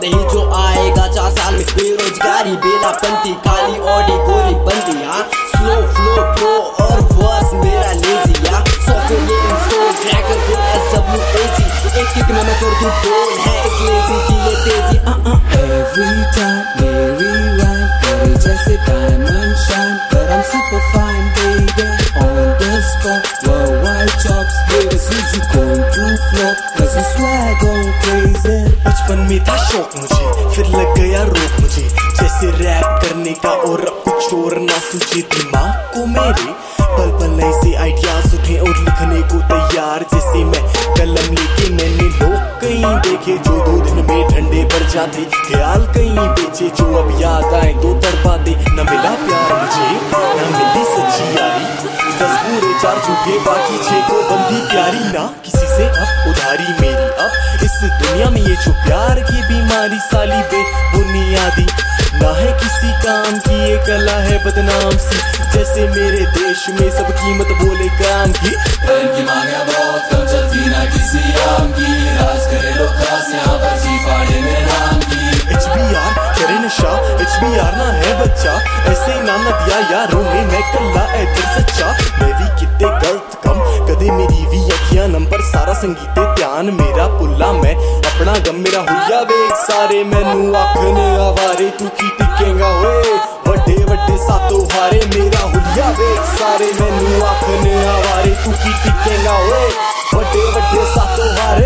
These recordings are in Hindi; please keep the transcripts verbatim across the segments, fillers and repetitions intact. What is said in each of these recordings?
नहीं जो आएगा चार साल में। बेरोजगारी बेलापंती खाली ऑडी गोली बंदी। हाँ स्लो फ्लो प्रो और वर्स मेरा लेजी। या सॉफ्टवेयर इंस्टॉल क्रैकर को एस डब्ल्यू ए जी एक किक में मैं कर दूं बोल है इस लेजी की ये तेजी। Every time मेरी rhyme करे जैसे diamond shine, but I'm super fine baby on the spot. Worldwide chops, haters who's you going to flop, cause you swag on crazy. बचपन में था शौक मुझे, फिर लग गया रोक मुझे, जैसे रैप करने का और अब कुछ और ना सूझे दिमाग को मेरे। पल पल ऐसे आइडियाज उठे और लिखने को तैयार, जैसे मैं कलम लेके मैंने लोग कहीं देखे जो दो दिन में ठंडे पड़ जाते, ख्याल कहीं बेचे जो अब याद आए तो तड़पाते। न मिला प्यार मुझे न मिली सच्ची यारी, दस पूरे चार झूठे बाकी छह को बंदी प्यारी। ना किसी से अब उधारी मेरी अब इस दुनिया में, ये जो प्यार की बीमारी साली बेबुनियादी ना है किसी काम की, ये कला है बदनाम सी, जैसे मेरे देश में सब कीमत बोले काम की। की मांगे बहुत कम चलती ना किसी आम की, राज करे लोग खास यहाँ पर जी फाड़े मेरे नाम की। एच बी आर करे नशा, एच बी आर ना है बच्चा, ऐसे ना न दिया यारों ने मैं कल्ला इधर सच्चा। मैं भी कितने गलत कम कदे मेरी भी अखियां नंबर, सारा संगीत ध्यान मेरा पुल्ला मैं अपना गम मेरा हुलिया वेग सारे मैनू आखने आवारे तू की टिकेगा होए वड्डे वड्डे सातों हारे। मेरा हुलिया वेग सारे मैनू आखने आवारे तू की टिकेगा होए वड्डे वड्डे सातों हारे।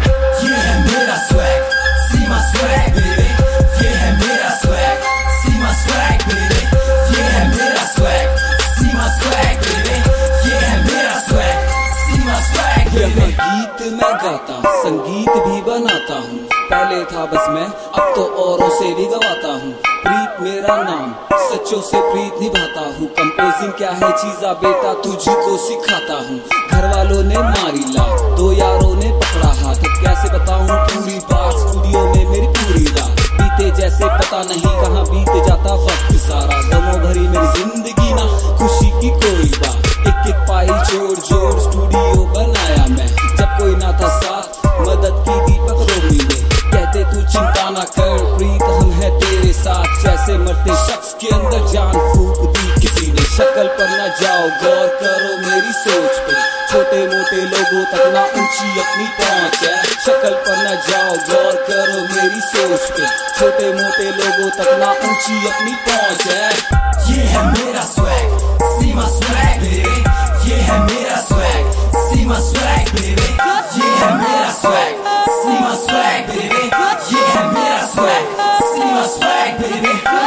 ये है मेरा swag, see my swag baby, ये है मेरा swag, see my swag baby, ये है मेरा swag, see my swag baby, ये है मेरा swag, see my swag baby। गीत मैं गाता हूँ, संगीत भी बनाता हूँ, पहले था बस मैं अब तो औरों से भी गवाता हूँ। प्रीत मेरा नाम, सच्चों से प्रीत निभाता हूँ, कंपोजिंग क्या है चीज़ा बेटा तुझको सिखाता हूँ। घर वालों ने मारी ला, दो यारों ने पकड़ा हाथ, कैसे बताऊँ पूरी बात, स्टूडियो में मेरी पूरी रात बीते जैसे पता नहीं कहाँ बीत जाता वक्त सारा। गमों भरी मेरी जिंदगी ना खुशी की कोई बात, एक एक पाई जोड़ जोड़ स्टूडियो बनाया मैं, जब कोई ना था साथ मदद की दीपक रोमी ने, कहते तू चिंता ना कर प्रीत हम है तेरे साथ, जैसे मरते शख्स के अंदर जान फूक दी किसी ने। शक्ल पर ना जाओ गौर करो मेरी सोच पे, छोटे मोटे लोगों तक ना ऊंची अपनी पहुंच है। शक्ल पर ना जाओ गौर करो मेरी सोच पे, छोटे मोटे लोगों तक ना ऊंची अपनी पहुंच है। ये है मेरा swag, see my swag baby, ये है मेरा swag, see my swag baby, ये है मेरा swag, see my swag baby, ये है मेरा swag, see my swag baby।